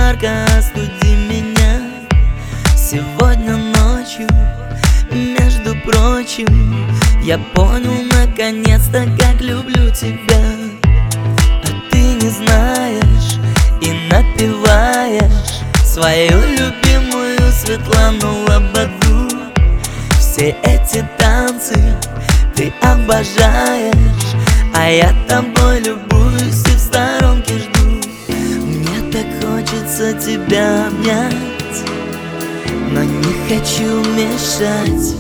жарко, остуди меня сегодня ночью. Между прочим, я понял наконец-то, как люблю тебя. А ты не знаешь и напеваешь свою любимую Светлану Лободу. Все эти танцы ты обожаешь, а я тобой любуюсь и в сторонке жду. Мне так хочется тебя обнять, но не хочу мешать.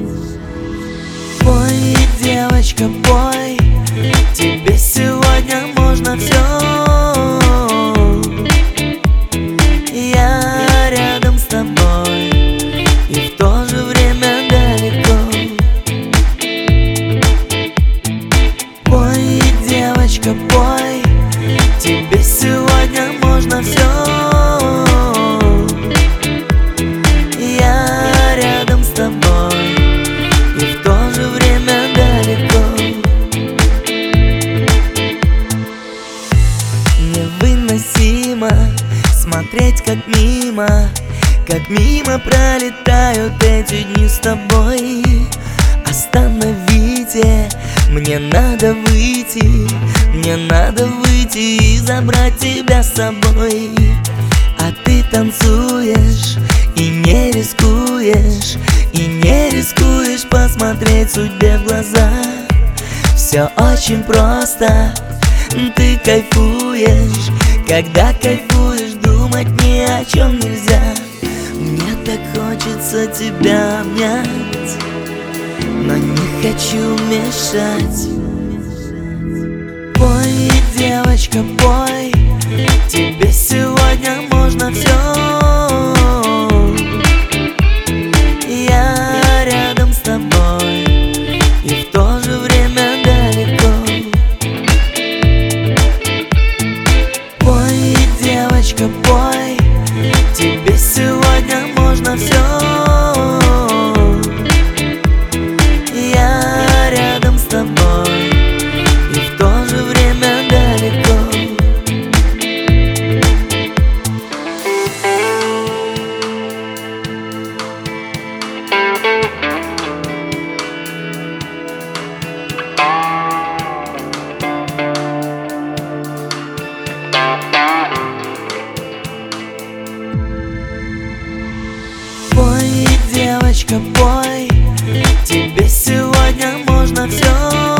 Пой, девочка, пой, тебе сегодня можно все. Я рядом с тобой и в то же время далеко. Пой, девочка, пой, тебе сегодня можно все. Я рядом с тобой и в то же время далеко. Невыносимо смотреть, как мимо пролетают эти дни с тобой. Остановите, мне надо выйти и забрать тебя с собой. А ты танцуешь и не рискуешь посмотреть судьбе в глаза. Все очень просто, ты кайфуешь. Когда кайфуешь, думать ни о чем нельзя. Мне так хочется тебя обнять, но не хочу мешать. Пой, девочка, пой, тебе сегодня можно все. Я рядом с тобой и в то же время далеко. Пой, девочка, пой, тебе сегодня можно все. Я рядом с тобой и в то же время далеко. Пой, девочка, пой, тебе сегодня можно все.